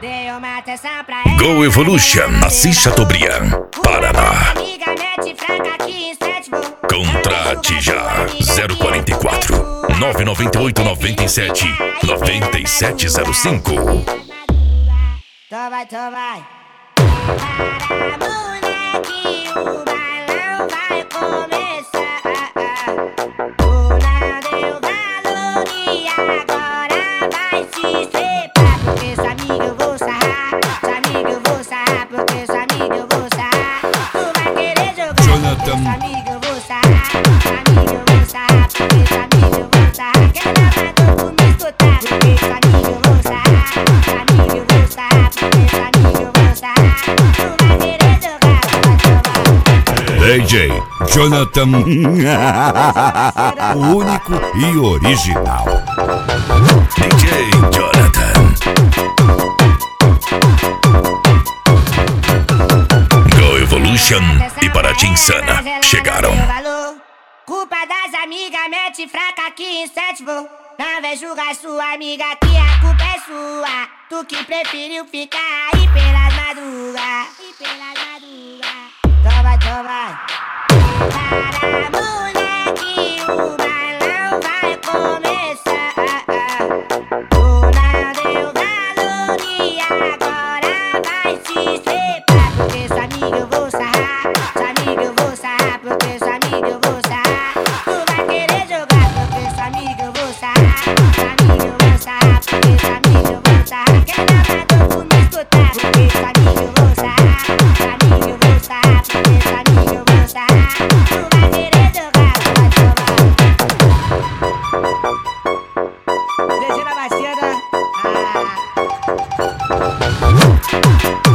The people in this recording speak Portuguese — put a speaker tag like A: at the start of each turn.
A: Go Evolution, Assis Chateaubriand, Paraná. Contrate já 044 998 97 9705.
B: Então vai. Para, moleque, o bailão vai começar. Tu não deu valor e agora vai se estrepar. Porque sua amiga eu vou sarrar, sua amiga eu vou sarrar, porque sua amiga eu vou sarrar. Tu vai querer jogar,
C: Jonathan.
B: sua amiga eu vou sarrar, sua amiga eu vou sarrar, porque sua amiga eu vou sarrar. Quer dar pra todo mundo escutar, porque sua amiga eu vou sarrar, sua amiga eu vou sarrar, porque sua amiga eu vou sarrar. Tu vai querer jogar, vai tomar.
C: DJ Jonathan, o único e original.
A: DJ Jonathan. Go Evolution e Paraty Insana chegaram.
B: Culpa das amigas, mete fraca aqui em sete vou. Não vem julgar sua amiga que a culpa é sua. Tu que preferiu ficar aí pelas madrugas. Então vai. Para, moleque, o bailão vai começar. Tu não deu valor e agora vai se estrepar. Porque sua amiga eu vou sarrar, sua amiga eu vou sarrar, porque sua amiga eu vou sarrar. Tu vai querer jogar, porque sua amiga eu vou sarrar, sua amiga eu vou sarrar, porque sua amiga eu vou sarrar. Quer dar pra todo mundo escutar, porque sua amiga eu vou sarrar, sua amiga eu vou sarrar, porque sua amiga eu vou sarrar. Tu vai querer jogar, vai tomar. Descendo a bacana.